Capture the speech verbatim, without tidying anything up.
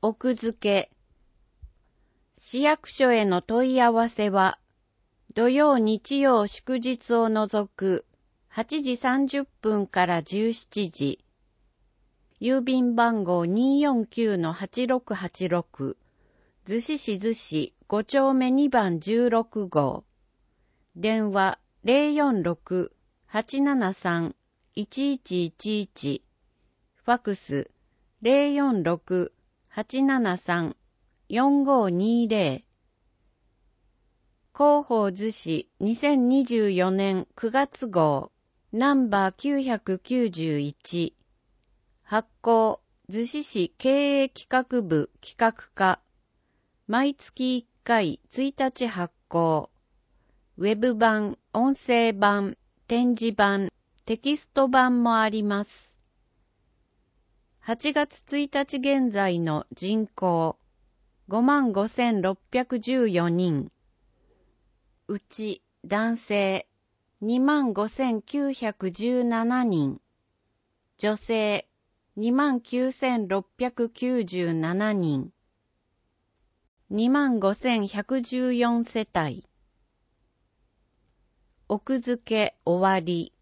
奥付け。市役所への問い合わせは、土曜日曜祝日を除くはちじさんじゅっぷんからじゅうしちじ。郵便番号 にーよんきゅうのはちろくはちろく。逗子市逗子ご丁目にばんじゅうろくごう。電話 ゼロよんろく はちななさん いちいちいちいち。ファックス ゼロよんろく はちななさん よんごにゼロ。広報逗子にせんにじゅうよねんくがつごうナンバーきゅうひゃくきゅうじゅういち。発行逗子市経営企画部企画課。毎月いっかいついたち発行。ウェブ版、音声版、展示版、テキスト版もあります。はちがつついたち現在の人口ごまんごせんろっぴゃくじゅうよにん。うち男性にまんごせんきゅうひゃくじゅうななにん。女性にまんきゅうせんろっぴゃくきゅうじゅうななにん。にまんごせんひゃくじゅうよんせたい。奥付け終わり。